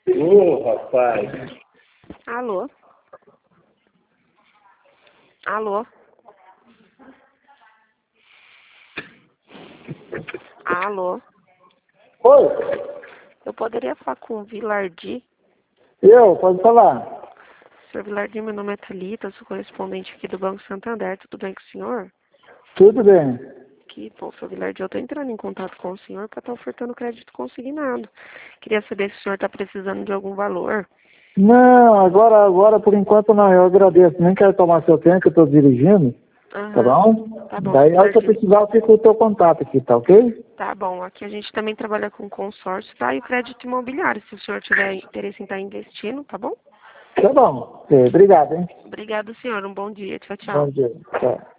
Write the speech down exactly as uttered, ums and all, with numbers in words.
Ô, rapaz. Alô? Alô? Alô? Oi, Eu poderia falar com o Vilardi? eu, pode falar. senhor Vilardi, meu nome é Thalita, sou correspondente aqui do Banco Santander. Tudo bem com o senhor? Tudo bem. Que bom, senhor Vilardi, eu estou entrando em contato com o senhor para estar ofertando crédito consignado. Queria saber se o senhor está precisando de algum valor. Não, agora, agora por enquanto não, eu agradeço. Nem quero tomar seu tempo, que eu estou dirigindo, tá Aham. bom? Tá bom, Daí, senhor na hora que eu Vilardi. precisar, eu fico com o teu contato aqui, tá ok? Tá bom, aqui a gente também trabalha com consórcio, tá? E crédito imobiliário, se o senhor tiver interesse em estar investindo, tá bom? Tá bom. É, obrigado, hein? Obrigado, senhor. Um bom dia. Tchau, tchau. Bom dia. Tchau.